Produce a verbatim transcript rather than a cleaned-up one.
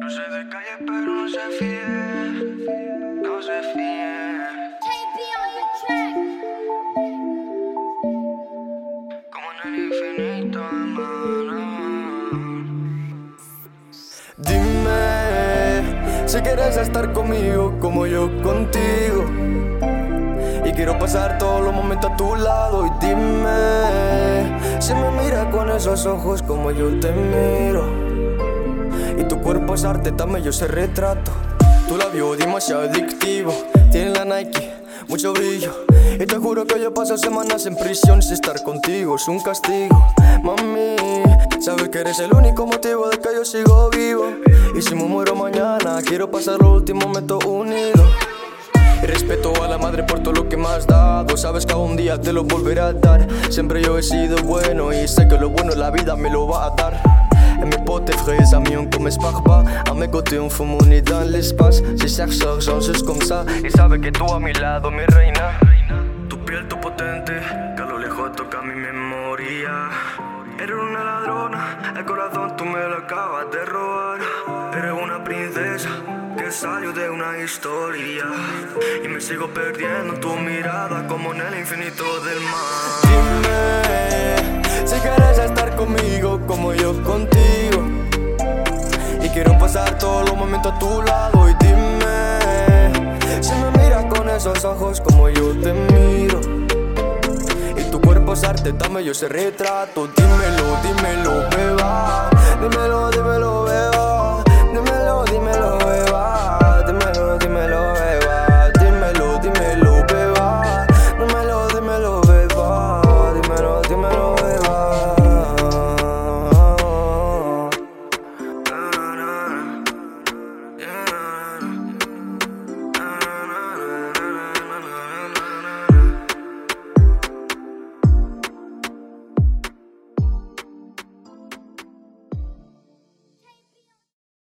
soy de calle, pero no se fíe, no se fíe. Como en el infinito, hermano. Dime si quieres estar conmigo como yo contigo. Y quiero pasar todos los momentos a tu lado. Y dime si me miras con esos ojos como yo te miro. Y tu cuerpo es arte, dame yo ese retrato. Tu labio demasiado adictivo, tiene la Nike, mucho brillo. Y te juro que yo paso semanas en prisión si estar contigo es un castigo. Mami, sabes que eres el único motivo de que yo sigo vivo. Y si me muero mañana, quiero pasar los últimos momentos unidos. Y respeto a la madre por todo lo que me has dado. Sabes que un día te lo volveré a dar. Siempre yo he sido bueno y sé que lo bueno la vida me lo va a dar. Et mes potes vrais amis on comme pas. A mes côtés on fume, on est dans l'espace. Si cherche argent juste comme ça. Y sabe que tú a mi lado, mi reina. Tu piel, tu potente, que a lo lejos toca mi memoria. Eres una ladrona, el corazón tú me lo acabas de robar. Eres una princesa que salió de una historia. Y me sigo perdiendo en tu mirada como en el infinito del mar. Dime si quieres estar conmigo como yo contigo. Y quiero pasar todos los momentos a tu lado. Y dime si me miras con esos ojos como yo te miro. Y tu cuerpo es arte, dame yo ese retrato. Dímelo, dímelo, beba.